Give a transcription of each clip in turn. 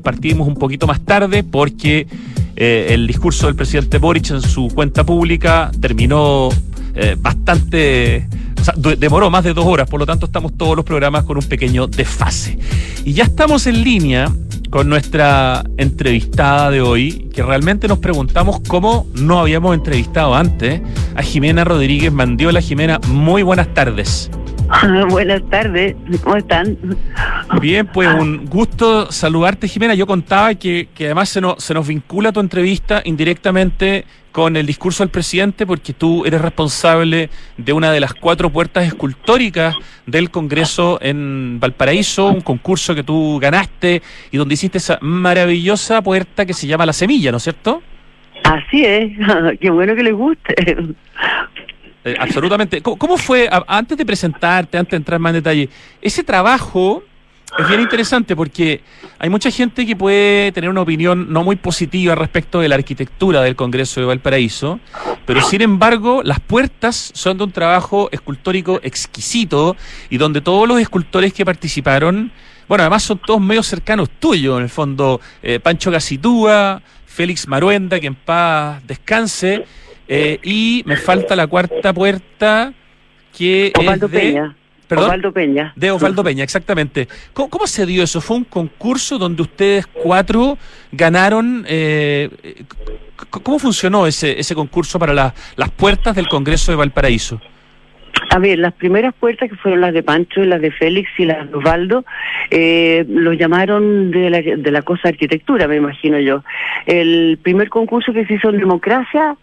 partimos un poquito más tarde porque el discurso del presidente Boric en su cuenta pública terminó bastante... O sea, demoró más de 2 horas, por lo tanto estamos todos los programas con un pequeño desfase. Y ya estamos en línea con nuestra entrevistada de hoy, que realmente nos preguntamos cómo no habíamos entrevistado antes a Jimena Rodríguez Mandiola. Jimena, muy buenas tardes. Buenas tardes, ¿cómo están? Bien, pues un gusto saludarte, Jimena. Yo contaba que además se nos vincula tu entrevista indirectamente con el discurso del presidente, porque tú eres responsable de una de las 4 puertas escultóricas del Congreso en Valparaíso, un concurso que tú ganaste y donde hiciste esa maravillosa puerta que se llama La Semilla, ¿no es cierto? Así es, qué bueno que les guste. Absolutamente. ¿Cómo fue, antes de presentarte, antes de entrar más en detalle, ese trabajo? Es bien interesante porque hay mucha gente que puede tener una opinión no muy positiva respecto de la arquitectura del Congreso de Valparaíso, pero sin embargo las puertas son de un trabajo escultórico exquisito y donde todos los escultores que participaron, bueno, además son todos medio cercanos tuyos, en el fondo, Pancho Gacitúa, Félix Maruenda, que en paz descanse, y me falta la 4ª puerta, que Osvaldo es de... Peña. ¿Perdón? Osvaldo Peña. De Osvaldo Peña, exactamente. ¿Cómo se dio eso? ¿Fue un concurso donde ustedes 4 ganaron? ¿Cómo funcionó ese concurso para las puertas del Congreso de Valparaíso? A ver, las primeras puertas, que fueron las de Pancho, las de Félix y las de Osvaldo, los llamaron de la cosa arquitectura, me imagino yo. El primer concurso que se hizo en democracia,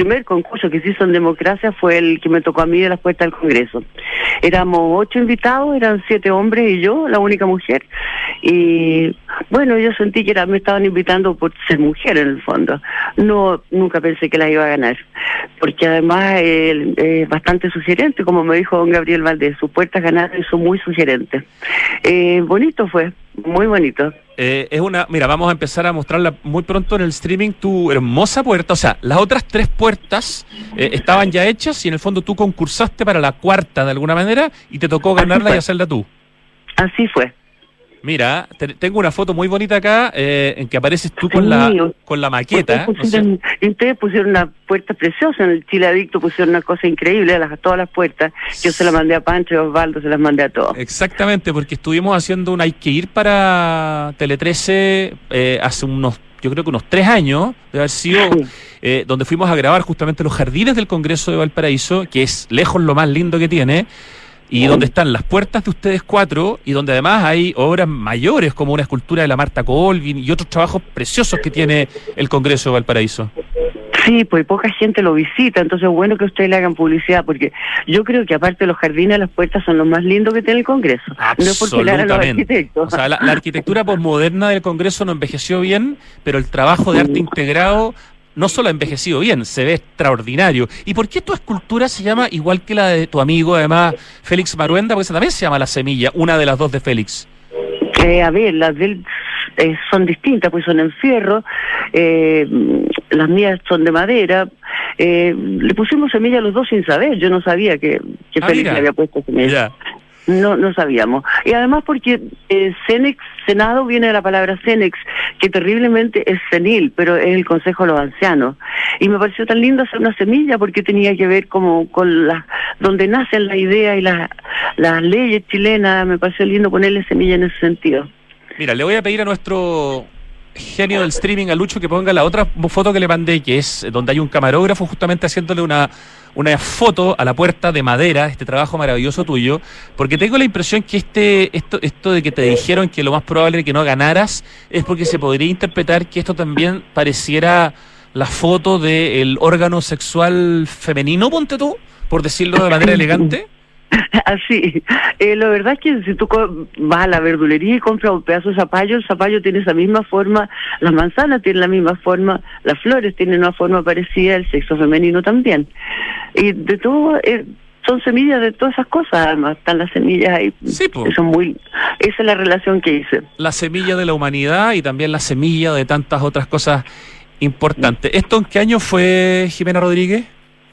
fue el que me tocó a mí de las puertas del Congreso. Éramos 8 invitados, eran 7 hombres y yo, la única mujer. Y bueno, yo sentí que me estaban invitando por ser mujer en el fondo. No, nunca pensé que la iba a ganar, porque además es bastante sugerente, como me dijo don Gabriel Valdés, sus puertas ganaron y son muy sugerentes. Bonito fue, muy bonito. Mira, vamos a empezar a mostrarla muy pronto en el streaming, tu hermosa puerta. O sea, las otras 3 puertas estaban ya hechas y en el fondo tú concursaste para la 4ª de alguna manera y te tocó ganarla y hacerla tú. Así fue. Mira, tengo una foto muy bonita acá en que apareces tú con la maqueta. Ustedes pusieron una puerta preciosa, en el Chile Adicto pusieron una cosa increíble, todas las puertas. Yo se las mandé a Pancho y a Osvaldo, se las mandé a todos. Exactamente, porque estuvimos haciendo un Hay que ir para Tele 13 hace yo creo que unos 3 años, de haber sido, donde fuimos a grabar justamente los jardines del Congreso de Valparaíso, que es lejos lo más lindo que tiene, y donde están las puertas de ustedes 4, y donde además hay obras mayores como una escultura de la Marta Colvin y otros trabajos preciosos que tiene el Congreso de Valparaíso. Sí, pues poca gente lo visita, entonces es bueno que ustedes le hagan publicidad, porque yo creo que aparte de los jardines, las puertas son lo más lindo que tiene el Congreso. Absolutamente. No es porque le hagan los arquitectos. O sea, la arquitectura posmoderna del Congreso no envejeció bien, pero el trabajo de arte integrado no solo ha envejecido bien, se ve extraordinario. ¿Y por qué tu escultura se llama igual que la de tu amigo, además, Félix Maruenda? Porque esa también se llama La Semilla, una de las 2 de Félix. A ver, las de él son distintas, pues son en fierro, las mías son de madera. Le pusimos semilla a los 2 sin saber, yo no sabía que Félix le había puesto semilla. Ya. No sabíamos. Y además porque Cenex, Senado, viene de la palabra Cenex, que terriblemente es senil, pero es el Consejo de los Ancianos. Y me pareció tan lindo hacer una semilla porque tenía que ver como con donde nacen la idea y las leyes chilenas. Me pareció lindo ponerle semilla en ese sentido. Mira, le voy a pedir a nuestro genio del streaming, a Lucho, que ponga la otra foto que le mandé, que es donde hay un camarógrafo justamente haciéndole una foto a la puerta de madera, este trabajo maravilloso tuyo, porque tengo la impresión que esto de que te dijeron que lo más probable es que no ganaras, es porque se podría interpretar que esto también pareciera la foto del órgano sexual femenino, ponte tú, por decirlo de manera elegante. Así, la verdad es que si tú vas a la verdulería y compras un pedazo de zapallo, el zapallo tiene esa misma forma, las manzanas tienen la misma forma, las flores tienen una forma parecida, el sexo femenino también. Y de todo, son semillas de todas esas cosas, además, están las semillas ahí. Sí, pues. Esa es la relación que hice. La semilla de la humanidad y también la semilla de tantas otras cosas importantes. ¿Esto en qué año fue, Jimena Rodríguez?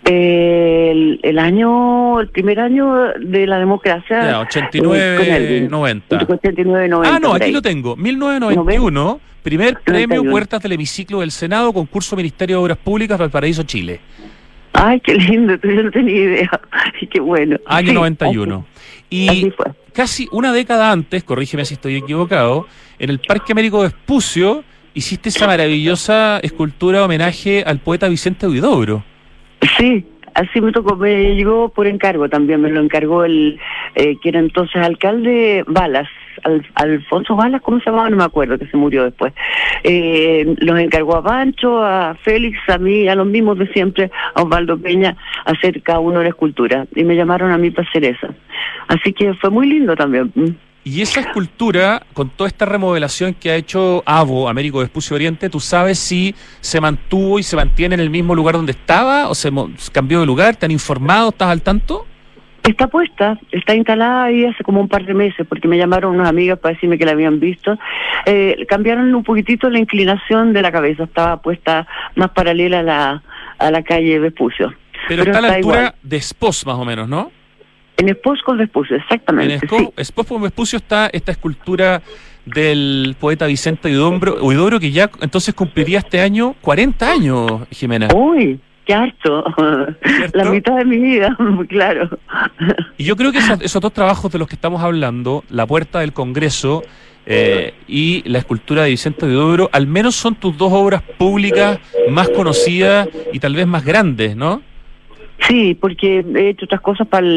El primer año de la democracia. Ya, 89, 90. 89, 90. Ah, no, aquí lo tengo. 1991, primer premio Puertas del Hemiciclo del Senado, concurso Ministerio de Obras Públicas, Valparaíso, Chile. Ay, qué lindo, yo no tenía idea. Qué bueno. Año 91. Y así fue. Casi una década antes, corrígeme si estoy equivocado, en el Parque Américo Vespucio hiciste esa maravillosa escultura homenaje al poeta Vicente Huidobro. Sí, así me tocó, me llegó por encargo también, me lo encargó el que era entonces alcalde Balas, Alfonso Balas, ¿cómo se llamaba? No me acuerdo, que se murió después. Los encargó a Pancho, a Félix, a mí, a los mismos de siempre, a Osvaldo Peña, a hacer cada uno la escultura, y me llamaron a mí para hacer esa. Así que fue muy lindo también. Y esa escultura, con toda esta remodelación que ha hecho AVO, Américo Vespucio Oriente, ¿tú sabes si se mantuvo y se mantiene en el mismo lugar donde estaba o se cambió de lugar? ¿Te han informado? ¿Estás al tanto? Está puesta, está instalada ahí hace como un par de meses, porque me llamaron unas amigas para decirme que la habían visto. Cambiaron un poquitito la inclinación de la cabeza, estaba puesta más paralela a la calle Vespucio. Pero está a la altura igual de Espós, más o menos, ¿no? En Espós con Vespucio, exactamente. En Espós con Vespucio está esta escultura del poeta Vicente Huidobro, que ya entonces cumpliría este año 40 años, Jimena. ¡Uy! ¡Qué harto! La mitad de mi vida, claro. Y yo creo que esos dos trabajos de los que estamos hablando, La Puerta del Congreso y la escultura de Vicente Huidobro, al menos son tus dos obras públicas más conocidas y tal vez más grandes, ¿no? Sí, porque he hecho otras cosas para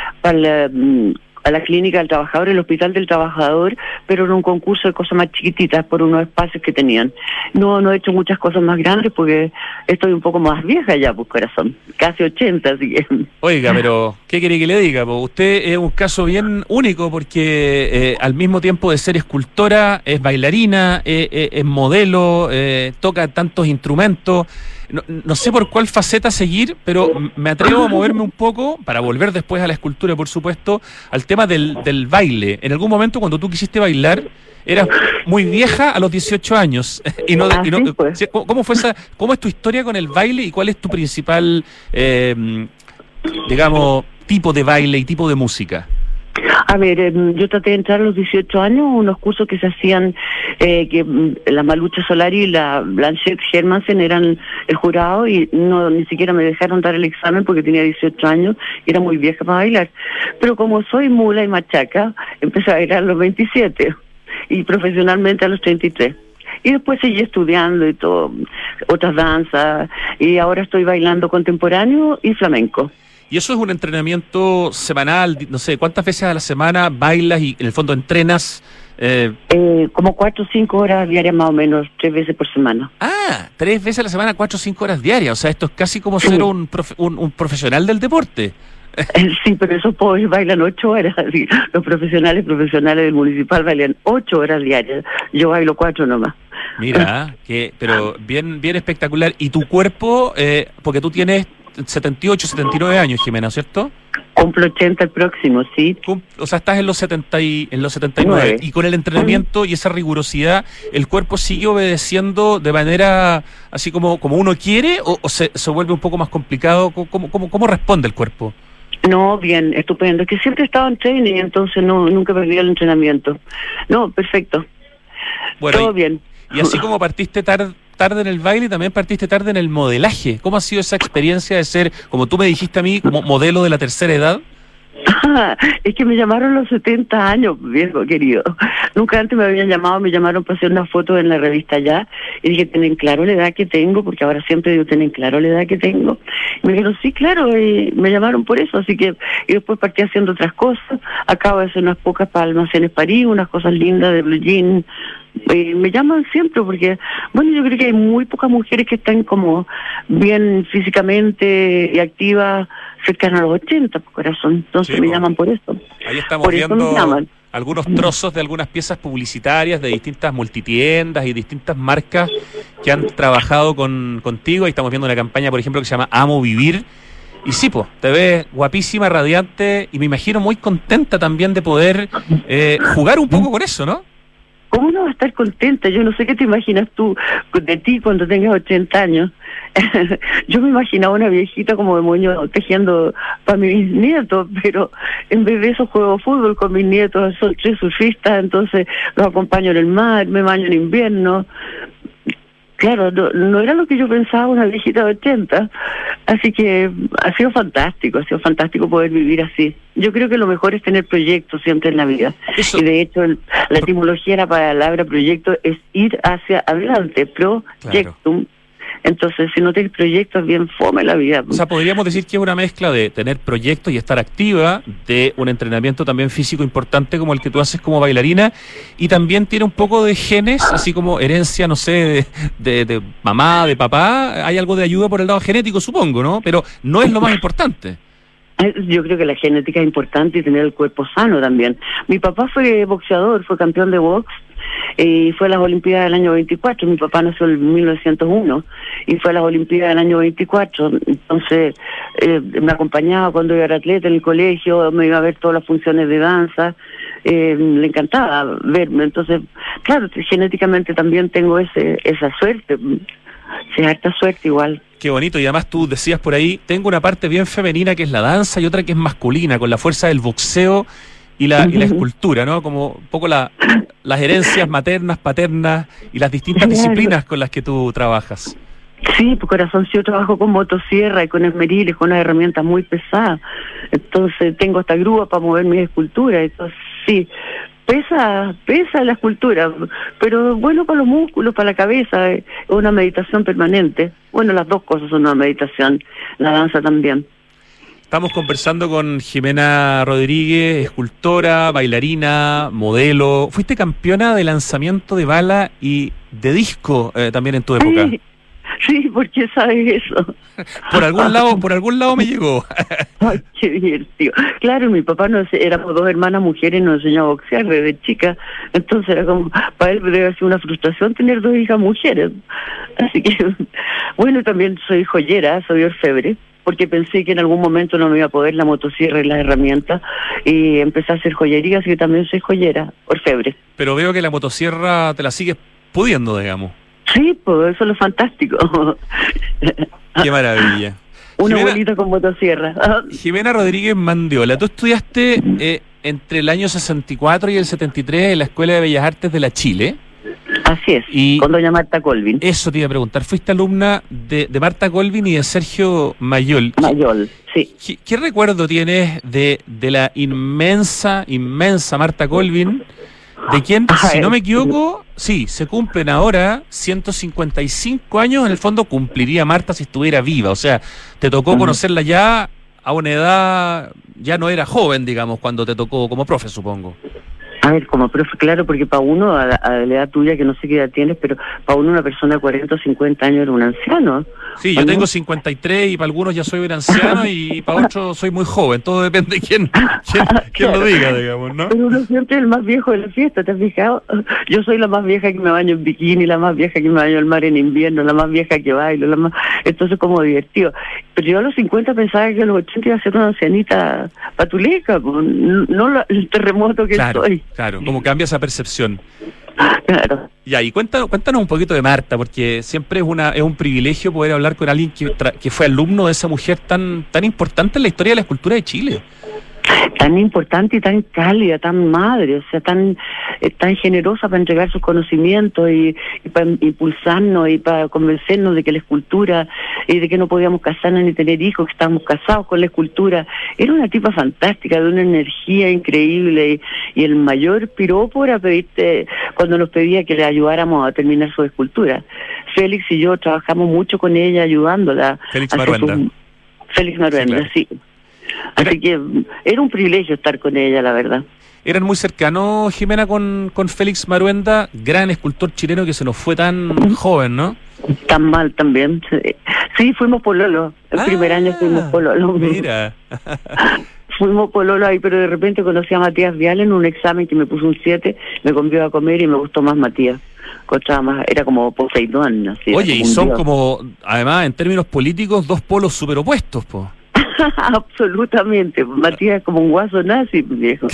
la clínica del trabajador, el hospital del trabajador, pero en un concurso de cosas más chiquititas por unos espacios que tenían. No he hecho muchas cosas más grandes porque estoy un poco más vieja ya, pues corazón, casi 80, así que... Oiga, pero ¿qué quiere que le diga? Pues usted es un caso bien único porque al mismo tiempo de ser escultora, es bailarina, es modelo, toca tantos instrumentos. No sé por cuál faceta seguir, pero me atrevo a moverme un poco, para volver después a la escultura, por supuesto, al tema del baile. En algún momento, cuando tú quisiste bailar, eras muy vieja a los 18 años. ¿Cómo es tu historia con el baile y cuál es tu principal, digamos, tipo de baile y tipo de música? A ver, yo traté de entrar a los 18 años, unos cursos que se hacían, la Malucha Solari y la Blanchett Hermansen eran el jurado y ni siquiera me dejaron dar el examen porque tenía 18 años y era muy vieja para bailar. Pero como soy mula y machaca, empecé a bailar a los 27 y profesionalmente a los 33. Y después seguí estudiando y todo, otras danzas, y ahora estoy bailando contemporáneo y flamenco. ¿Y eso es un entrenamiento semanal? No sé, ¿cuántas veces a la semana bailas y en el fondo entrenas? Como 4 o 5 horas diarias más o menos, 3 veces por semana. Ah, 3 veces a la semana, 4 o 5 horas diarias. O sea, esto es casi como ser un profesional del deporte. Sí, pero esos pobres bailan 8 horas. Sí. Los profesionales del municipal bailan 8 horas diarias. Yo bailo 4 nomás. Mira, pero bien espectacular. ¿Y tu cuerpo? Porque tú tienes 78, 79 años, Jimena, ¿cierto? Cumplo 80 el próximo, sí. O sea, estás en los 79. Y con el entrenamiento y esa rigurosidad, ¿el cuerpo sigue obedeciendo de manera así como uno quiere o se vuelve un poco más complicado? ¿Cómo responde el cuerpo? No, bien, estupendo. Es que siempre he estado en training, entonces nunca perdí el entrenamiento. No, perfecto. Bueno, todo bien. Y así como partiste tarde en el baile, también partiste tarde en el modelaje. ¿Cómo ha sido esa experiencia de ser, como tú me dijiste a mí, como modelo de la tercera edad? Es que me llamaron los 70 años, viejo querido. Nunca antes me habían llamado, me llamaron para hacer una foto en la revista Ya. Y dije, ¿tienen claro la edad que tengo? Porque ahora siempre digo, ¿tienen claro la edad que tengo? Y me dijeron, sí, claro, y me llamaron por eso. Así que, y después partí haciendo otras cosas. Acabo de hacer unas pocas para Almacenes París, unas cosas lindas de blue jean. Me llaman siempre porque, bueno, yo creo que hay muy pocas mujeres que están como bien físicamente y activas cercanas a los 80, corazón. Entonces sí, me llaman por eso. Ahí estamos viendo algunos trozos de algunas piezas publicitarias de distintas multitiendas y distintas marcas que han trabajado contigo. Ahí estamos viendo una campaña, por ejemplo, que se llama Amo Vivir. Y sí, te ves guapísima, radiante y me imagino muy contenta también de poder jugar un poco con eso, ¿no? ¿Cómo no va a estar contenta? Yo no sé qué te imaginas tú de ti cuando tengas 80 años. Yo me imaginaba una viejita como de moño tejiendo para mis nietos, pero en vez de eso juego fútbol con mis nietos, son 3 surfistas, entonces los acompaño en el mar, me baño en invierno. Claro, no era lo que yo pensaba, una viejita de 80, así que ha sido fantástico poder vivir así. Yo creo que lo mejor es tener proyectos siempre en la vida. Eso. Y de hecho, la etimología de la palabra proyecto es ir hacia adelante, proyectum. Claro. Entonces, si no tienes proyectos, bien fome la vida. O sea, podríamos decir que es una mezcla de tener proyectos y estar activa, de un entrenamiento también físico importante como el que tú haces como bailarina, y también tiene un poco de genes, así como herencia, no sé, de mamá, de papá. Hay algo de ayuda por el lado genético, supongo, ¿no? Pero no es lo más importante. Yo creo que la genética es importante y tener el cuerpo sano también. Mi papá fue boxeador, fue campeón de box y fue a las Olimpiadas del año 24. Mi papá nació en 1901 y fue a las Olimpiadas del año 24. Entonces me acompañaba cuando yo era atleta en el colegio, me iba a ver todas las funciones de danza. Le encantaba verme. Entonces, claro, genéticamente también tengo esa suerte. Sí, harta suerte igual. Qué bonito, y además tú decías por ahí, tengo una parte bien femenina que es la danza y otra que es masculina, con la fuerza del boxeo y la escultura, ¿no? Como un poco las herencias maternas, paternas y las distintas disciplinas con las que tú trabajas. Sí, por corazón, sí, yo trabajo con motosierra y con esmeriles, con unas herramientas muy pesadas. Entonces tengo esta grúa para mover mis esculturas. Entonces, sí, pesa la escultura, pero bueno para los músculos, para la cabeza, es una meditación permanente. Bueno, las dos cosas son una meditación, la danza también. Estamos conversando con Jimena Rodríguez, escultora, bailarina, modelo. Fuiste campeona de lanzamiento de bala y de disco también en tu época. Sí, ¿por qué sabes eso? Por algún lado me llegó. Ay, qué divertido. Claro, mi papá éramos 2 hermanas mujeres y nos enseñó a boxear desde chica. Entonces era como, para él debe ser una frustración tener 2 hijas mujeres. Así que, bueno, también soy joyera, soy orfebre, porque pensé que en algún momento no me iba a poder la motosierra y las herramientas, y empecé a hacer joyería, así que también soy joyera, orfebre. Pero veo que la motosierra te la sigues pudiendo, digamos. Sí, pues eso es lo fantástico. Qué maravilla. Una abuelita con motosierra. Jimena Rodríguez Mandiola, tú estudiaste entre el año 64 y el 73 en la Escuela de Bellas Artes de la Chile. Así es, y con doña Marta Colvin. Eso te iba a preguntar, fuiste alumna de Marta Colvin y de Sergio Mayol. Mayol, sí. ¿Qué recuerdo tienes de la inmensa Marta Colvin? De quien, si no me equivoco, sí, se cumplen ahora 155 años, en el fondo cumpliría Marta si estuviera viva, o sea, te tocó conocerla ya a una edad, ya no era joven, digamos, cuando te tocó como profe, supongo. A ver, como profe, claro, porque para uno, a la edad tuya, que no sé qué edad tienes, pero para uno una persona de 40 o 50 años era un anciano. Sí, yo tengo 53 y para algunos ya soy un anciano y para otros soy muy joven, todo depende de quién claro, lo diga, digamos, ¿no? Pero uno siempre es el más viejo de la fiesta, ¿te has fijado? Yo soy la más vieja que me baño en bikini, la más vieja que me baño al mar en invierno, la más vieja que bailo, entonces como divertido. Pero yo a los 50 pensaba que a los 80 iba a ser una ancianita patuleca, no el terremoto que soy. Claro, como cambia esa percepción. Claro. Ya, y cuéntanos un poquito de Marta, porque siempre es un privilegio poder hablar con alguien que fue alumno de esa mujer tan importante en la historia de la escultura de Chile. Tan importante y tan cálida, tan madre, o sea, tan generosa para entregar sus conocimientos y para impulsarnos y para convencernos de que la escultura y de que no podíamos casarnos ni tener hijos, que estábamos casados con la escultura. Era una tipa fantástica, de una energía increíble, y el mayor piropo era pedirte, cuando nos pedía que le ayudáramos a terminar su escultura. Félix y yo trabajamos mucho con ella, ayudándola. Félix Maruenda. Félix Maruenda, sí. Así que era un privilegio estar con ella, la verdad. ¿Eran muy cercanos, Jimena, con Félix Maruenda, gran escultor chileno que se nos fue tan joven, ¿no? Tan mal también. Sí, fuimos pololo. El primer año fuimos pololo. Mira. Fuimos pololo ahí, pero de repente conocí a Matías Vial en un examen que me puso un 7, me convió a comer y me gustó más Matías. Era como Poseidón. Así. Oye, y son como, además, en términos políticos, 2 polos superopuestos, po. Absolutamente. Matías es como un guaso nazi, viejo.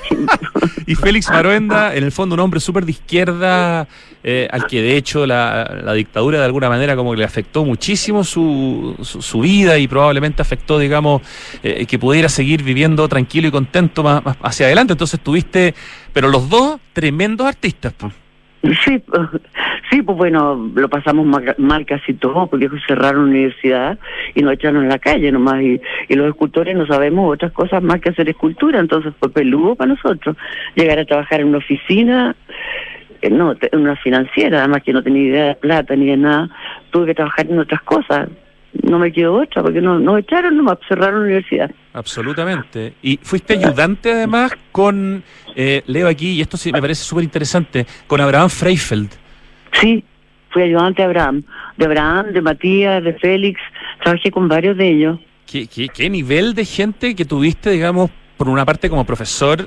Y Félix Maroenda, en el fondo un hombre súper de izquierda, al que de hecho la dictadura de alguna manera como que le afectó muchísimo su vida y probablemente afectó, digamos, que pudiera seguir viviendo tranquilo y contento más hacia adelante. Entonces tuviste, pero los dos tremendos artistas, pues. Sí, pues bueno, lo pasamos mal casi todo, porque cerraron la universidad y nos echaron en la calle nomás, y los escultores no sabemos otras cosas más que hacer escultura, entonces fue peludo para nosotros llegar a trabajar en una oficina, en una financiera, además que no tenía idea de plata ni de nada, tuve que trabajar en otras cosas. No me quedó otra, porque nos echaron nomás, cerraron la universidad. Absolutamente. Y fuiste ayudante además con, leo aquí, y esto sí me parece súper interesante, con Abraham Freifeld. Sí, fui ayudante de Abraham, de Matías, de Félix, trabajé con varios de ellos. ¿Qué nivel de gente que tuviste, digamos, por una parte como profesores,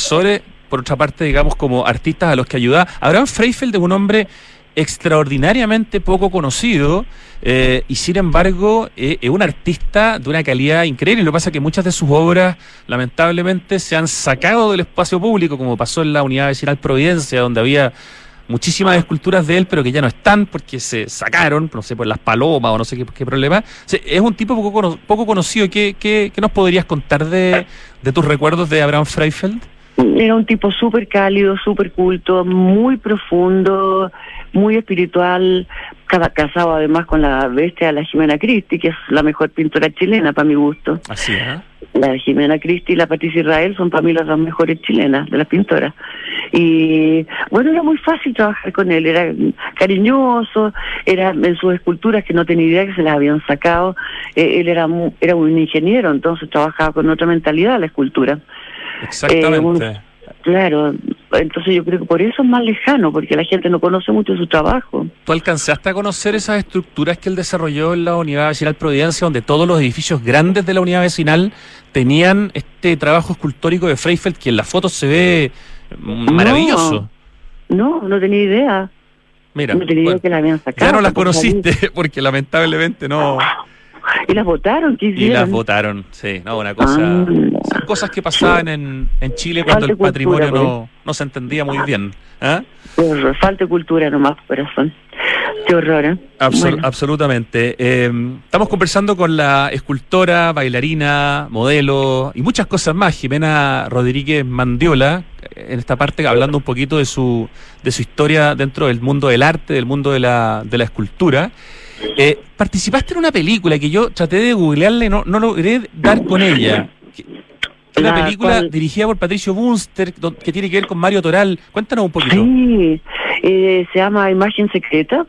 por otra parte, digamos, como artistas a los que ayudaba? Abraham Freifeld es un hombre extraordinariamente poco conocido, y sin embargo es un artista de una calidad increíble. Lo que pasa es que muchas de sus obras lamentablemente se han sacado del espacio público, como pasó en la Unidad Vecinal Providencia, donde había muchísimas esculturas de él, pero que ya no están porque se sacaron, no sé, por las palomas o no sé qué problema. O sea, es un tipo poco conocido. ¿Qué nos podrías contar de tus recuerdos de Abraham Freifeld? Era un tipo súper cálido, súper culto, muy profundo, muy espiritual, casado además con la bestia, la Ximena Christi, que es la mejor pintora chilena para mi gusto. Así, ¿eh? La Ximena Christi y la Patricia Israel son para mí las dos mejores chilenas de las pintoras. Y bueno, era muy fácil trabajar con él, era cariñoso, era en sus esculturas que no tenía idea que se las habían sacado. Él era un ingeniero, entonces trabajaba con otra mentalidad la escultura. Exactamente. Claro, entonces yo creo que por eso es más lejano, porque la gente no conoce mucho su trabajo. ¿Tú alcanzaste a conocer esas estructuras que él desarrolló en la Unidad Vecinal Providencia, donde todos los edificios grandes de la Unidad Vecinal tenían este trabajo escultórico de Freifeld, que en las fotos se ve maravilloso? No tenía idea. Mira, no tenía idea que la habían sacado. Ya no las conociste, porque lamentablemente no... ¿Y las votaron? ¿Qué hicieron? Y las votaron, sí, no, una cosa... Son cosas que pasaban en Chile cuando el patrimonio no se entendía muy bien. ¿Ah? Falta de cultura nomás, corazón. Qué horror, ¿eh? Absolutamente. Estamos conversando con la escultora, bailarina, modelo y muchas cosas más, Jimena Rodríguez Mandiola, en esta parte hablando un poquito de su historia dentro del mundo del arte, del mundo de la escultura. Participaste en una película que yo traté de googlearla y no logré dar con ella. Una película dirigida por Patricio Bunster, que tiene que ver con Mario Toral. Cuéntanos un poquito. Sí, se llama Imagen Secreta.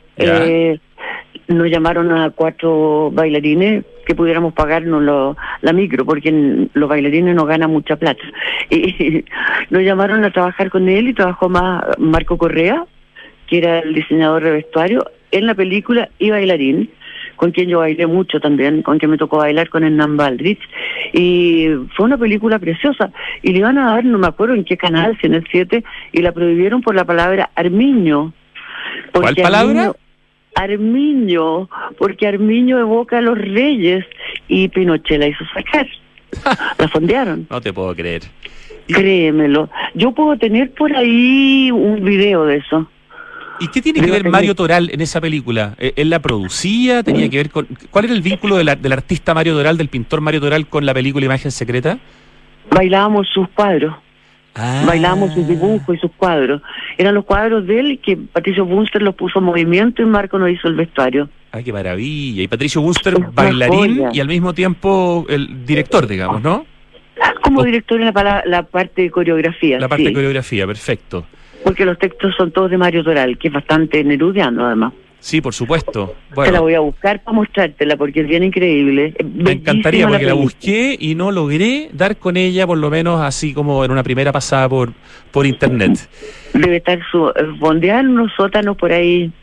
Nos llamaron a 4 bailarines que pudiéramos pagarnos la micro, porque los bailarines no ganan mucha plata. Y nos llamaron a trabajar con él, y trabajó más Marco Correa, que era el diseñador de vestuario, en la película, y bailarín, con quien yo bailé mucho también, con quien me tocó bailar con Hernán Baldrich, y fue una película preciosa, y le iban a dar, no me acuerdo en qué canal, si en el 7, y la prohibieron por la palabra Armiño. ¿Cuál palabra? Armiño, porque Armiño evoca a los reyes, y Pinochet la hizo sacar. La fondearon. No te puedo creer. Créemelo. Yo puedo tener por ahí un video de eso. ¿Y qué tiene que ver Mario Toral en esa película? ¿Él la producía? ¿Tenía que ver con...? ¿Cuál era el vínculo del artista Mario Toral, del pintor Mario Toral, con la película Imagen Secreta? Bailábamos sus cuadros. Bailábamos sus dibujos y sus cuadros. Eran los cuadros de él que Patricio Bunster los puso en movimiento y Marco nos hizo el vestuario. ¡Ay, qué maravilla! Y Patricio Bunster, bailarín y al mismo tiempo el director, digamos, ¿no? Como director en la parte de coreografía. La parte de coreografía, perfecto. Porque los textos son todos de Mario Toral, que es bastante nerudiano además. Sí, por supuesto. Bueno, te la voy a buscar para mostrártela, porque es bien increíble. Me encantaría, porque la busqué y no logré dar con ella, por lo menos así como en una primera pasada por internet. Debe estar fondeada en unos sótanos por ahí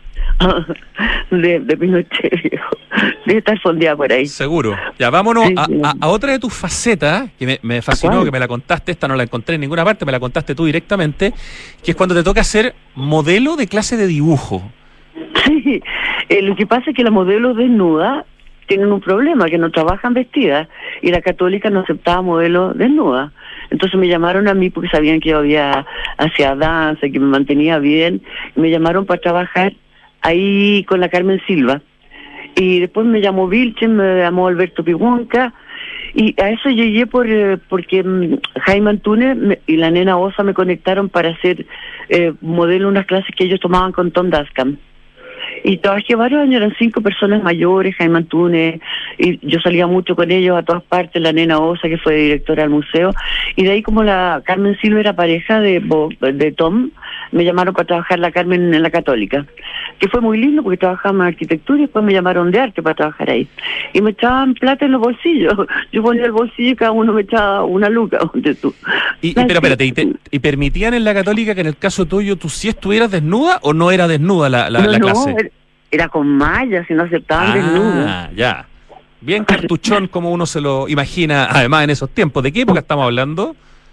de Pinochet, viejo. Debe estar fondeada por ahí. Seguro. Ya, vámonos a otra de tus facetas, que me fascinó, que me la contaste. Esta no la encontré en ninguna parte, me la contaste tú directamente, que es cuando te toca ser modelo de clase de dibujo. Sí, lo que pasa es que la modelo desnuda tienen un problema, que no trabajan vestidas, y la católica no aceptaba modelos desnudas. Entonces me llamaron a mí porque sabían que yo hacía danza, que me mantenía bien, y me llamaron para trabajar ahí con la Carmen Silva. Y después me llamó Vilchen, me llamó Alberto Pibonka, y a eso llegué porque Jaime Antunes y la nena Osa me conectaron para hacer modelo unas clases que ellos tomaban con Tom Dascam. Y trabajé varios años, eran 5 personas mayores, Jaime Antunes, y yo salía mucho con ellos a todas partes, la nena Osa, que fue directora del museo, y de ahí como la Carmen Silva era pareja de Tom, me llamaron para trabajar la Carmen en la Católica, que fue muy lindo porque trabajaba en arquitectura y después me llamaron de arte para trabajar ahí. Y me echaban plata en los bolsillos, yo ponía el bolsillo y cada uno me echaba una luca, donde tú. Pero espérate, ¿y permitían en la Católica que en el caso tuyo tú sí estuvieras desnuda o no era desnuda la clase? Era con mallas y no aceptaban desnudos. Ah, ya. Bien cartuchón como uno se lo imagina, además en esos tiempos. ¿De qué época estamos hablando?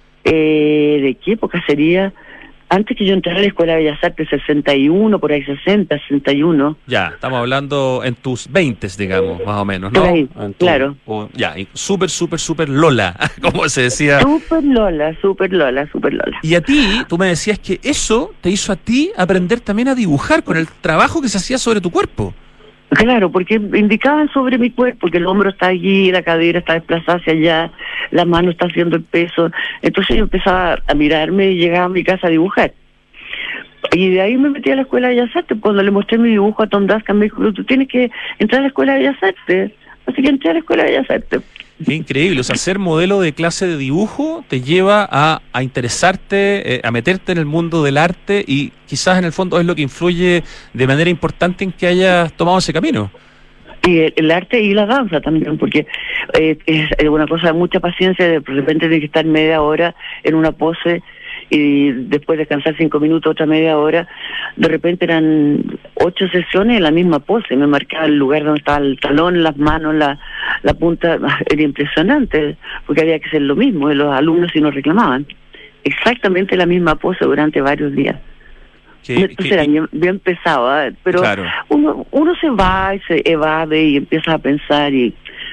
¿De qué época sería? Antes que yo entrara a la Escuela de Bellas Artes, 61, por ahí 60, 61. Ya, estamos hablando en tus 20, digamos, más o menos, ¿no? Ahí, claro. Ya, y súper Lola, como se decía. Súper Lola. Y a ti, tú me decías que eso te hizo a ti aprender también a dibujar con el trabajo que se hacía sobre tu cuerpo. Claro, porque indicaban sobre mi cuerpo que el hombro está allí, la cadera está desplazada hacia allá, la mano está haciendo el peso. Entonces yo empezaba a mirarme y llegaba a mi casa a dibujar. Y de ahí me metí a la Escuela de Bellas Artes. Cuando le mostré mi dibujo a Tom Dascam, me dijo, tú tienes que entrar a la Escuela de Bellas Artes. Así que entré a la Escuela de Bellas Artes. Qué increíble, o sea, ser modelo de clase de dibujo te lleva a interesarte, a meterte en el mundo del arte y quizás en el fondo es lo que influye de manera importante en que hayas tomado ese camino. Y el arte y la danza también, porque es una cosa de mucha paciencia, de repente tienes que estar media hora en una pose y después descansar 5 minutos, otra media hora. De repente eran 8 sesiones en la misma pose, me marcaba el lugar donde estaba el talón, las manos, la punta. Era impresionante, porque había que hacer lo mismo, y los alumnos sí nos reclamaban exactamente la misma pose durante varios días. Entonces era bien pesado, pero claro. uno se va y se evade y empieza a pensar y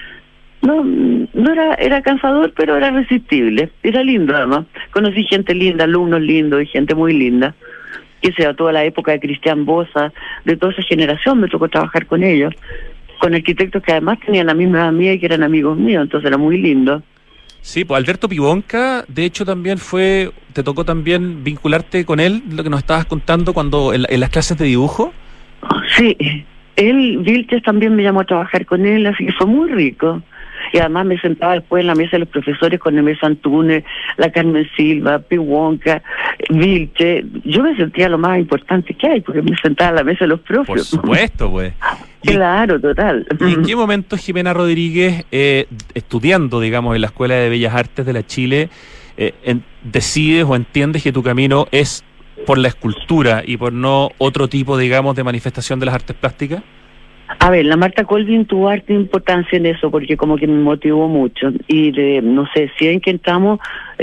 no era cansador, pero era resistible, era lindo además. Conocí gente linda, alumnos lindos y gente muy linda, que sea toda la época de Cristian Bosa, de toda esa generación me tocó trabajar con ellos, con arquitectos que además tenían la misma edad mía y que eran amigos míos, entonces era muy lindo. Sí, pues Alberto Pibonka, de hecho también te tocó también vincularte con él, lo que nos estabas contando cuando en las clases de dibujo. Sí, Vilches también me llamó a trabajar con él, así que fue muy rico. Y además me sentaba después en la mesa de los profesores con Nemesio Antunes, la Carmen Silva, Pibonka, Vilche. Yo me sentía lo más importante que hay, porque me sentaba en la mesa de los profes. Por supuesto, pues. Claro, total. ¿Y en qué momento Jimena Rodríguez, estudiando, digamos, en la Escuela de Bellas Artes de la Chile, decides o entiendes que tu camino es por la escultura y por no otro tipo, digamos, de manifestación de las artes plásticas? A ver, la Marta Colvin tuvo harta importancia en eso, porque como que me motivó mucho. Y de, no sé, 100 que entramos,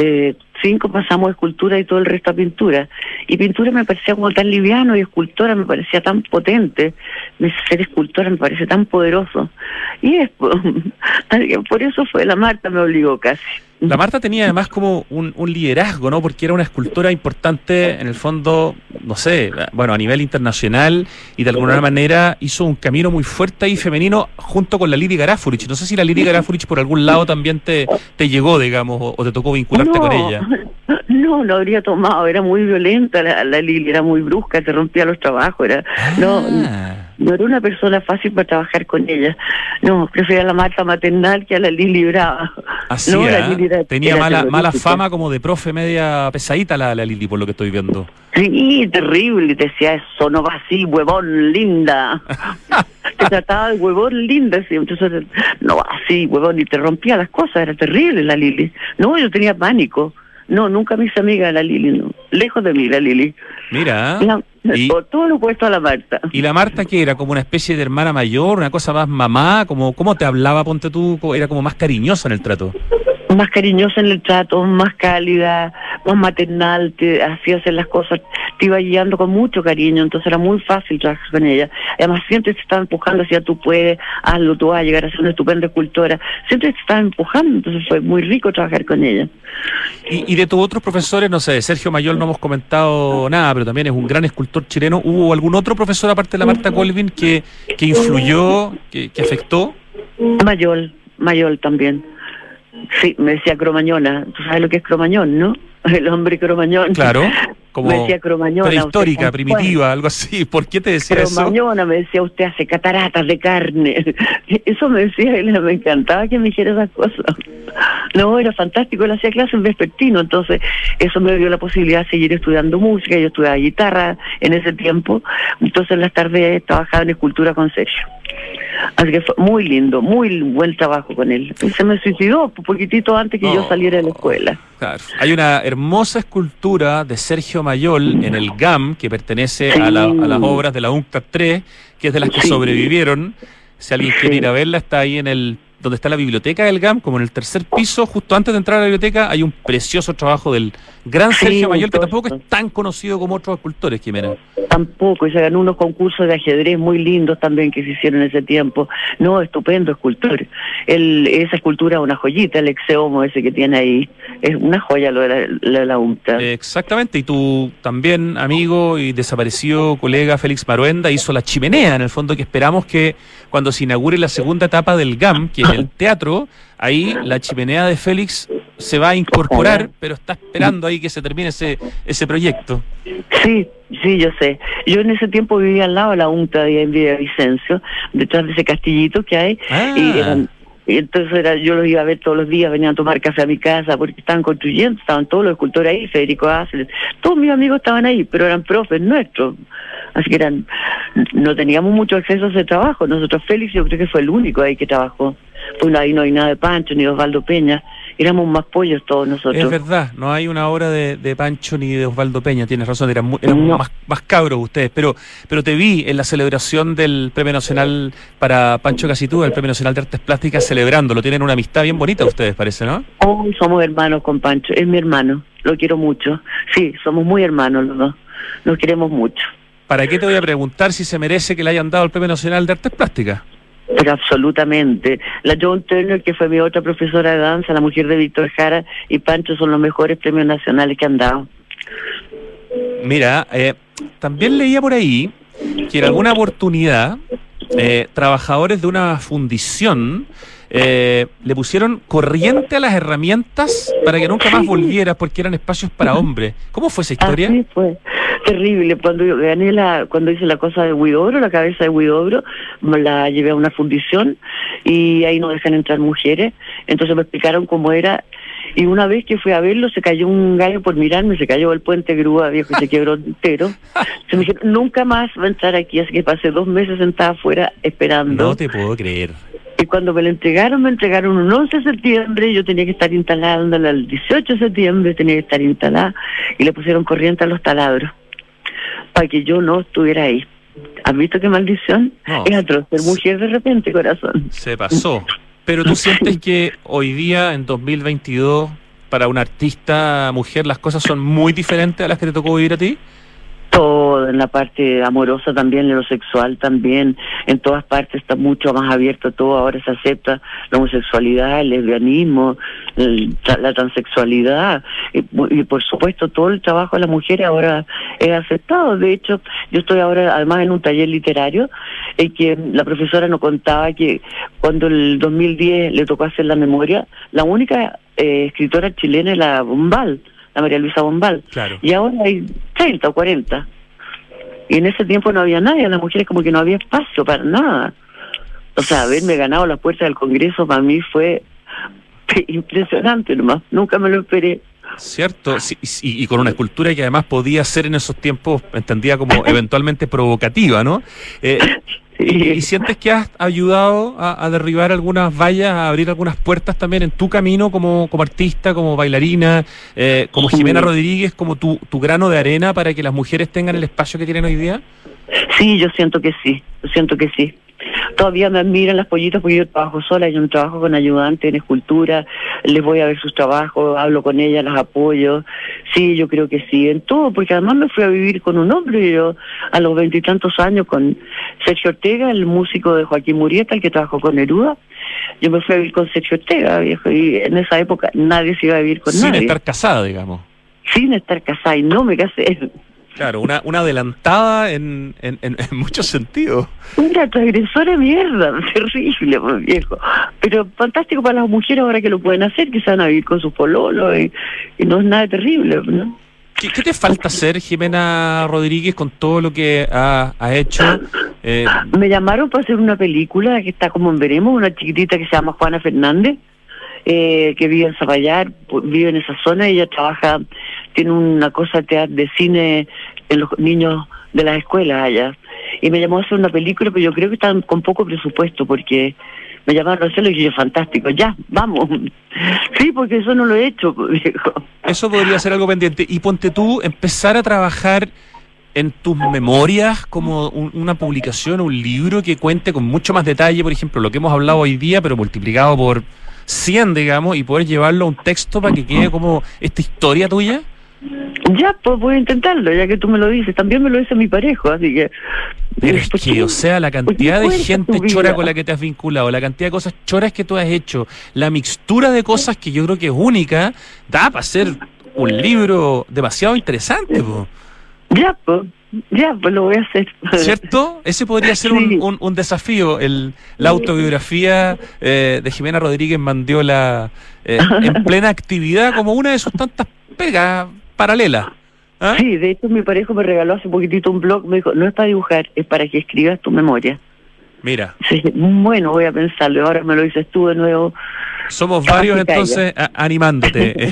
5 pasamos a escultura y todo el resto a pintura. Y pintura me parecía como tan liviano y escultora me parecía tan potente. Ser escultora me parece tan poderoso. Y por eso fue, la Marta me obligó casi. La Marta tenía además como un liderazgo, ¿no? Porque era una escultora importante, en el fondo, no sé, bueno, a nivel internacional, y de alguna manera hizo un camino muy fuerte y femenino junto con la Lili Garafurich. No sé si la Lili Garafurich por algún lado también te llegó, digamos, o te tocó vincularte con ella. No habría tomado, era muy violenta la Lili, era muy brusca, te rompía los trabajos, no era una persona fácil para trabajar con ella. No, prefería a la Marta maternal que a la Lili brava. Así, no, la Lili tenía mala fama como de profe media pesadita la Lili, por lo que estoy viendo. Sí, terrible, te decía, eso no va así, huevón, linda. Te trataba de huevón, linda, sí. Entonces, no va así, huevón, y te rompía las cosas, era terrible la Lili. No, yo tenía pánico. No, nunca me hice amiga de la Lili, no. Lejos de mí, la Lili. Mira. Todo lo opuesto a la Marta. ¿Y la Marta qué era? ¿Como una especie de hermana mayor? ¿Una cosa más mamá? ¿Cómo te hablaba, ponte tú? ¿Era como más cariñosa en el trato? Más cariñosa en el trato, más cálida, más maternal, te hacía hacer las cosas, te iba guiando con mucho cariño, entonces era muy fácil trabajar con ella. Además siempre te estaba empujando, decía, tú puedes, hazlo, tú vas a llegar a ser una estupenda escultora. Siempre te estaba empujando, entonces fue muy rico trabajar con ella. Y de tus otros profesores, no sé, de Sergio Mayol no hemos comentado nada, pero también es un gran escultor chileno. ¿Hubo algún otro profesor, aparte de la Marta Colvin, que influyó, que afectó? Mayol también. Sí, me decía Cromañona. Tú sabes lo que es Cromañón, ¿no? El hombre Cromañón. Claro, como me decía Cromañona, prehistórica, primitiva, algo así. ¿Por qué te decía Cromañona, me decía, usted hace cataratas de carne. Eso me decía, me encantaba que me dijera esas cosas. No, era fantástico, él hacía clases vespertino, entonces eso me dio la posibilidad de seguir estudiando música. Yo estudiaba guitarra en ese tiempo, entonces en las tardes trabajaba en escultura con Sergio. Así que fue muy lindo, muy buen trabajo con él. Y se me suicidó un poquitito antes que yo saliera de la escuela. Claro. Hay una hermosa escultura de Sergio Mayol en el GAM, que pertenece a las obras de la UNCTAD 3, que es de las que sobrevivieron. Si alguien quiere ir a verla, está ahí en donde está la biblioteca del GAM, como en el tercer piso, justo antes de entrar a la biblioteca, hay un precioso trabajo del gran Sergio Mayol, que tampoco es tan conocido como otros escultores, Jimena. Tampoco, y se ganó unos concursos de ajedrez muy lindos también que se hicieron en ese tiempo. No, estupendo escultor. Esa escultura es una joyita, el exeomo ese que tiene ahí, es una joya lo de la UNCTAD. Exactamente, y tu también amigo y desaparecido colega Félix Maruenda hizo la chimenea, en el fondo, que esperamos que cuando se inaugure la segunda etapa del GAM, que es el teatro, ahí la chimenea de Félix se va a incorporar, pero está esperando ahí que se termine ese proyecto. Sí, yo sé. Yo en ese tiempo vivía al lado de la UNCTAD en Villavicencio, detrás de ese castillito que hay, y entonces yo los iba a ver todos los días, venían a tomar café a mi casa porque estaban construyendo, estaban todos los escultores ahí, Federico Áceles, todos mis amigos estaban ahí, pero eran profes nuestros, así que no teníamos mucho acceso a ese trabajo. Nosotros, Félix, yo creo que fue el único ahí que trabajó, pues ahí no hay nada de Pancho ni de Osvaldo Peña. Éramos más pollos todos nosotros. Es verdad, no hay una obra de Pancho ni de Osvaldo Peña, tienes razón, eran más cabros ustedes, pero te vi en la celebración del Premio Nacional para Pancho Casitúa, el Premio Nacional de Artes Plásticas, celebrándolo. Tienen una amistad bien bonita ustedes, parece, ¿no? Oh, somos hermanos con Pancho, es mi hermano, lo quiero mucho. Sí, somos muy hermanos los dos, nos queremos mucho. ¿Para qué te voy a preguntar si se merece que le hayan dado el Premio Nacional de Artes Plásticas? Pero absolutamente. La Joan Turner, que fue mi otra profesora de danza, la mujer de Víctor Jara, y Pancho son los mejores premios nacionales que han dado. Mira, también leía por ahí que en alguna oportunidad trabajadores de una fundición le pusieron corriente a las herramientas para que nunca más volvieras porque eran espacios para hombres. ¿Cómo fue esa historia? Así fue. Terrible. Cuando yo cuando hice la cosa de Huidobro, la cabeza de Huidobro, me la llevé a una fundición y ahí no dejan entrar mujeres. Entonces me explicaron cómo era. Y una vez que fui a verlo, se cayó un gallo por mirarme, se cayó el puente grúa viejo y se quebró entero. Se me dijeron, nunca más va a entrar aquí, así que pasé 2 meses sentada afuera esperando. No te puedo creer. Y cuando me entregaron un 11 de septiembre, yo tenía que estar instalada, el 18 de septiembre tenía que estar instalada, y le pusieron corriente a los taladros, para que yo no estuviera ahí. ¿Has visto qué maldición? No, es atroz, ser mujer de repente, corazón. Se pasó. Pero tú sientes que hoy día, en 2022, para una artista mujer, las cosas son muy diferentes a las que te tocó vivir a ti. Todo, en la parte amorosa también, en lo sexual también, en todas partes está mucho más abierto todo. Ahora se acepta la homosexualidad, el lesbianismo, la transexualidad, y por supuesto todo el trabajo de la mujer ahora es aceptado. De hecho, yo estoy ahora además en un taller literario, que la profesora nos contaba que cuando el 2010 le tocó hacer la memoria, la única escritora chilena es la Bombal, la María Luisa Bombal. Claro. Y ahora hay 30 o 40. Y en ese tiempo no había nadie, las mujeres como que no había espacio para nada. O sea, haberme ganado las puertas del Congreso para mí fue impresionante nomás, nunca me lo esperé. Cierto, sí, y con una escultura que además podía ser en esos tiempos entendida como eventualmente provocativa, ¿no? ¿Y sientes que has ayudado a derribar algunas vallas, a abrir algunas puertas también en tu camino como artista, como bailarina, como Jimena Rodríguez, como tu grano de arena para que las mujeres tengan el espacio que tienen hoy día? Sí, yo siento que sí, Todavía me admiran las pollitas porque yo trabajo sola, yo no trabajo con ayudantes en escultura, les voy a ver sus trabajos, hablo con ellas, las apoyo. Sí, yo creo que sí, en todo, porque además me fui a vivir con un hombre, yo a los 20 y tantos años con Sergio Ortega, el músico de Joaquín Murieta, el que trabajó con Neruda. Yo me fui a vivir con Sergio Ortega, viejo, y en esa época nadie se iba a vivir con nadie. Sin estar casada, digamos. Sin estar casada, y no me casé. Claro, una adelantada en muchos sentidos. Una transgresora mierda, terrible, pues, viejo. Pero fantástico para las mujeres ahora que lo pueden hacer, que se van a vivir con sus pololos, y no es nada terrible, ¿no? ¿Qué te falta hacer, Jimena Rodríguez, con todo lo que ha hecho? Me llamaron para hacer una película que está como en veremos, una chiquitita que se llama Juana Fernández, que vive en Zapallar, vive en esa zona, y ella trabaja, tiene una cosa de cine en los niños de las escuelas allá, y me llamó a hacer una película, pero yo creo que están con poco presupuesto, porque me llamaron a hacerlo y yo, fantástico, ya, vamos. Sí, porque eso no lo he hecho, viejo. Eso podría ser algo pendiente. Y ponte tú, empezar a trabajar en tus memorias como una publicación, un libro que cuente con mucho más detalle, por ejemplo, lo que hemos hablado hoy día, pero multiplicado por 100, digamos, y poder llevarlo a un texto para que quede como esta historia tuya. Ya, pues voy a intentarlo, ya que tú me lo dices. También me lo dice mi pareja, así que... Pero es que, o sea, la cantidad de gente chora con la que te has vinculado, la cantidad de cosas choras que tú has hecho, la mixtura de cosas que yo creo que es única, da para hacer un libro demasiado interesante, po. Ya, pues lo voy a hacer. ¿Cierto? Ese podría ser sí. un desafío, la autobiografía de Jimena Rodríguez Mandiola en plena actividad, como una de sus tantas pegas paralelas. ¿Ah? Sí, de hecho mi pareja me regaló hace poquitito un blog, me dijo, no es para dibujar, es para que escribas tu memoria. Mira. Sí, bueno, voy a pensarlo, ahora me lo dices tú de nuevo. Somos varios entonces animándote.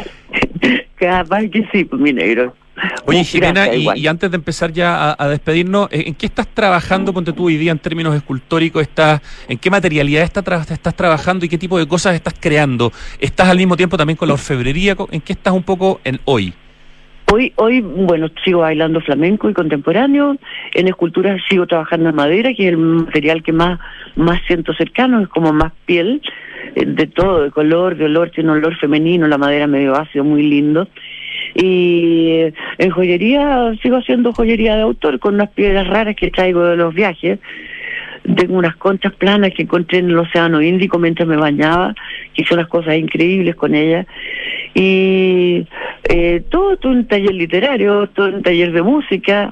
Capaz que sí, pues mi negro. Oye, Jimena, y antes de empezar ya a despedirnos, ¿en qué estás trabajando, ponte tú hoy día en términos escultóricos? ¿En qué materialidad estás trabajando y qué tipo de cosas estás creando? ¿Estás al mismo tiempo también con la orfebrería? ¿En qué estás un poco en hoy? Hoy, bueno, sigo bailando flamenco y contemporáneo. En escultura sigo trabajando en madera, que es el material que más siento cercano, es como más piel, de todo, de color, de olor, tiene un olor femenino, la madera medio ácido, muy lindo. Y en joyería sigo haciendo joyería de autor con unas piedras raras que traigo de los viajes. Tengo unas conchas planas que encontré en el Océano Índico mientras me bañaba, que hice unas cosas increíbles con ellas. Y todo un taller literario, todo un taller de música.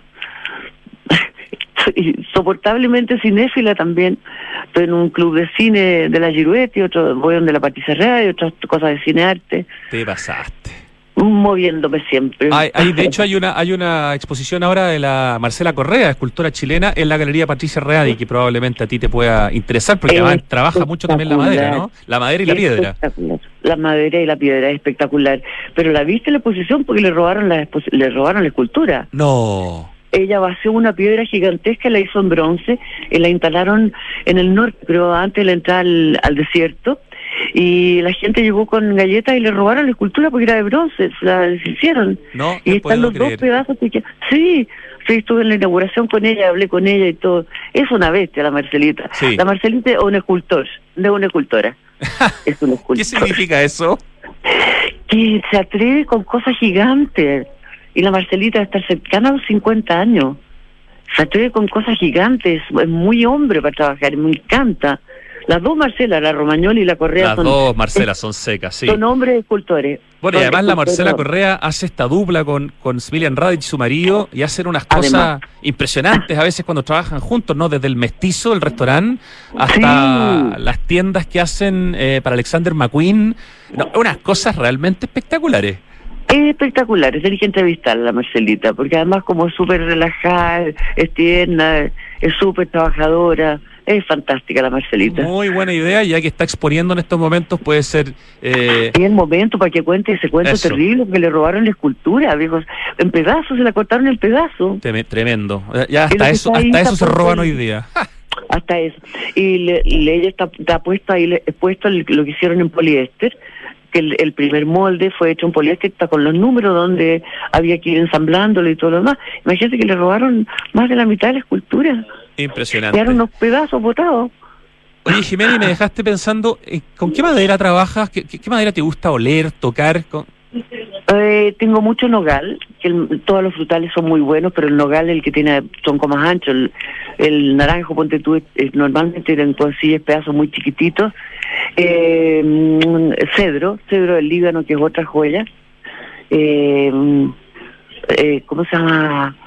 Soportablemente cinéfila también. Estoy en un club de cine de la Giruetti, otro voy donde la Patricia Real y otras cosas de cinearte. Te pasaste. Moviéndome siempre. De hecho hay una exposición ahora de la Marcela Correa, escultora chilena, en la Galería Patricia Readi, que probablemente a ti te pueda interesar, porque además trabaja mucho también la madera, ¿no? La madera y la piedra. La madera y la piedra es espectacular. Pero la viste la exposición porque le robaron la escultura. No. Ella vació una piedra gigantesca, la hizo en bronce, y la instalaron en el norte, pero antes de la entrada al desierto. Y la gente llegó con galletas y le robaron la escultura porque era de bronce, la deshicieron. No, y están los dos pedazos que... Sí, estuve en la inauguración con ella, hablé con ella y todo. Es una bestia la Marcelita. Sí. La Marcelita es un escultor, no una escultora. Es un escultor. ¿Qué significa eso? Que se atreve con cosas gigantes. Y la Marcelita está cercana a los 50 años. Se atreve con cosas gigantes, es muy hombre para trabajar, me encanta. Las dos Marcelas, la Romagnoli y la Correa, las dos Marcelas son secas, sí. Son hombres escultores. Bueno, y además la Marcela Correa hace esta dupla con Smilian Radic, su marido, y hacen unas cosas impresionantes a veces cuando trabajan juntos, ¿no? Desde el mestizo, el restaurante, hasta las tiendas que hacen para Alexander McQueen. No, unas cosas realmente espectaculares. Es espectacular, es tener que entrevistar a la Marcelita, porque además como es súper relajada, es tierna, es súper trabajadora. Es fantástica la Marcelita. Muy buena idea, ya que está exponiendo en estos momentos, puede ser... Es el momento para que cuente ese cuento terrible, porque le robaron la escultura, viejos, en pedazos, se la cortaron en pedazos. Tremendo. Ya hasta eso se roban hoy día. Hasta eso. Y ella está puesta ahí, expuesto lo que hicieron en poliéster, que el primer molde fue hecho en poliéster, está con los números donde había que ir ensamblándolo y todo lo demás. Imagínate que le robaron más de la mitad de la escultura. Impresionante. Quedaron unos pedazos botados. Oye, Jimena, y me dejaste pensando, ¿con qué madera trabajas? ¿Qué madera te gusta oler, tocar? Tengo mucho nogal, que todos los frutales son muy buenos, pero el nogal es el que tiene tronco más ancho. El naranjo, ponte tú, normalmente eran así pedazos muy chiquititos. Cedro del Líbano, que es otra joya. ¿Cómo se llama?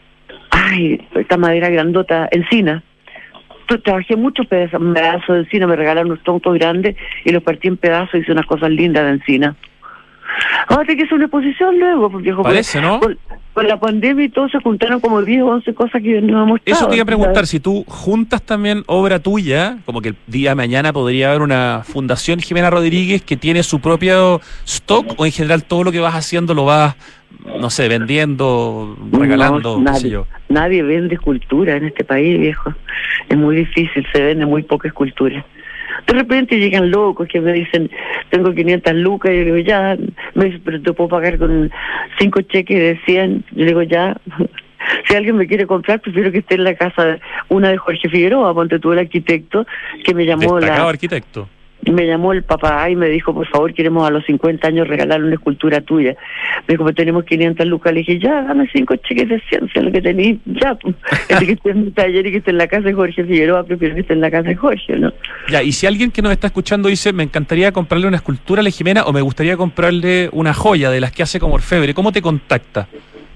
Ay, esta madera grandota, encina. Trabajé muchos pedazos de encina, me regalaron unos troncos grandes y los partí en pedazos y hice unas cosas lindas de encina. Ahora hay que hacer una exposición luego, porque parece, ¿no? Con la pandemia y todo se juntaron como 10 o 11 cosas que no hemos mostrado. Eso te iba a preguntar, si tú juntas también obra tuya, como que el día de mañana podría haber una fundación Jimena Rodríguez que tiene su propio stock, o en general todo lo que vas haciendo lo vas, no sé, vendiendo, regalando, no, qué sé yo. Nadie vende escultura en este país, viejo. Es muy difícil, se vende muy poca escultura. De repente llegan locos que me dicen, tengo 500 lucas, y yo digo, ya, me dicen, pero te puedo pagar con 5 cheques de 100. Yo digo, ya, si alguien me quiere comprar, prefiero que esté en la casa, una de Jorge Figueroa, ponte tú, el arquitecto, que me llamó destacado arquitecto. Me llamó el papá y me dijo, por favor, queremos a los 50 años regalar una escultura tuya. Me dijo, pues tenemos 500 lucas. Le dije, ya, dame 5 cheques de 100, lo que tenéis, ya. Este que esté en mi taller y que esté en la casa de Jorge Figueroa, prefiero que esté en la casa de Jorge, ¿no? Ya, y si alguien que nos está escuchando dice, me encantaría comprarle una escultura a la Jimena o me gustaría comprarle una joya de las que hace como orfebre, ¿cómo te contacta?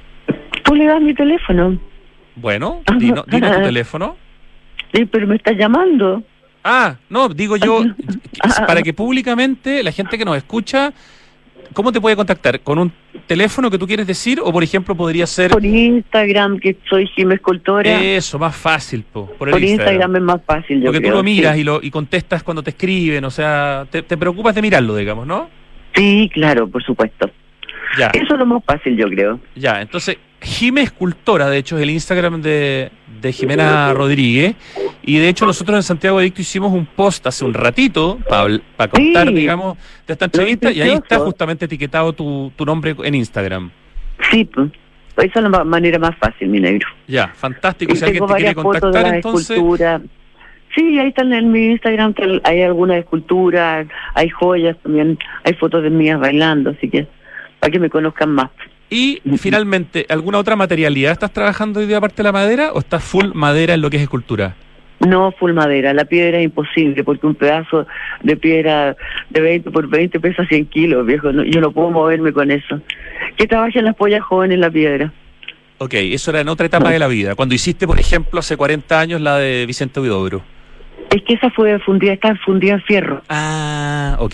Tú le das mi teléfono. Bueno, dinos tu teléfono. Sí, pero me estás llamando. Ah, no, digo yo, para que públicamente la gente que nos escucha, ¿cómo te puede contactar? ¿Con un teléfono que tú quieres decir? O, por ejemplo, podría ser... Por Instagram, que soy Jimena Escultora. Eso, más fácil, por Instagram es más fácil, yo porque creo. Tú lo miras sí. y contestas cuando te escriben, o sea, te preocupas de mirarlo, digamos, ¿no? Sí, claro, por supuesto. Ya. Eso es lo más fácil, yo creo. Ya, entonces, Jime Escultora, de hecho, es el Instagram de Jimena Rodríguez. Y de hecho nosotros en Santiago Adicto hicimos un post hace un ratito para contar, digamos, de esta entrevista, y ahí está justamente etiquetado tu nombre en Instagram. Sí, pues. Esa es la manera más fácil, mi negro. Ya, fantástico. Y si alguien te quiere contactar, entonces... Esculturas. Sí, ahí están en mi Instagram, que hay algunas esculturas, hay joyas también, hay fotos de mías bailando, así que para que me conozcan más. Y finalmente, ¿alguna otra materialidad estás trabajando hoy día aparte de la madera o estás full madera en lo que es escultura? No, full madera. La piedra es imposible porque un pedazo de piedra de 20 por 20 pesa 100 kilos, viejo. No, yo no puedo moverme con eso. Que trabajen las pollas jóvenes en la piedra. Ok, eso era en otra etapa de la vida. Cuando hiciste, por ejemplo, hace 40 años la de Vicente Huidobro. Es que esa fue fundida, está fundida en fierro. Ah, ok.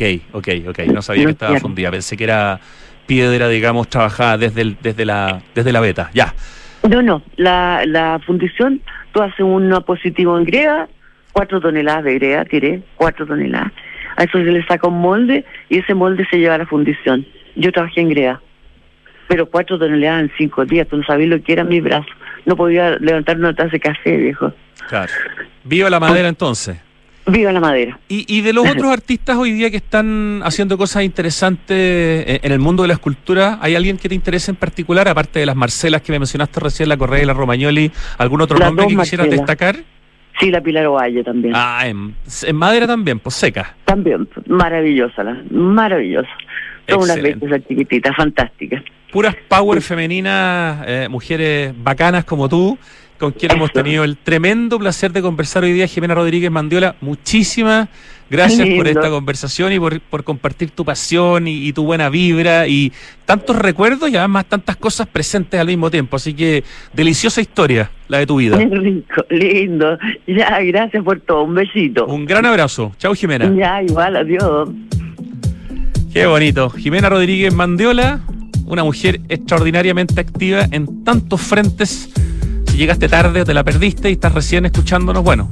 No sabía que estaba fundida. Pensé que era piedra, digamos, trabajada desde la beta. Ya. No. La fundición, tú haces un positivo en greda, 4 toneladas de greda, tiré 4 toneladas. A eso se le saca un molde y ese molde se lleva a la fundición. Yo trabajé en greda, pero 4 toneladas en 5 días. Tú no sabías lo que era mi brazo. No podía levantar una taza de café, viejo. Claro. Viva la madera, entonces. Viva la madera. Y de los otros artistas hoy día que están haciendo cosas interesantes en el mundo de la escultura, ¿hay alguien que te interese en particular, aparte de las Marcelas que me mencionaste recién, la Correa y la Romagnoli, algún otro nombre que quisieras destacar? Sí, la Pilar Ovalle también. Ah, en madera también, pues seca. También, maravillosa. Son unas bestias chiquititas, fantásticas. Puras power femeninas, mujeres bacanas como tú, con quien hemos tenido el tremendo placer de conversar hoy día. Jimena Rodríguez Mandiola, muchísimas gracias por esta conversación y por compartir tu pasión y tu buena vibra y tantos recuerdos y además tantas cosas presentes al mismo tiempo. Así que deliciosa historia la de tu vida. Rico, lindo. Ya, gracias por todo. Un besito. Un gran abrazo. Chau, Jimena. Ya, igual, adiós. Qué bonito. Jimena Rodríguez Mandiola, una mujer extraordinariamente activa en tantos frentes. Si llegaste tarde o te la perdiste y estás recién escuchándonos, bueno,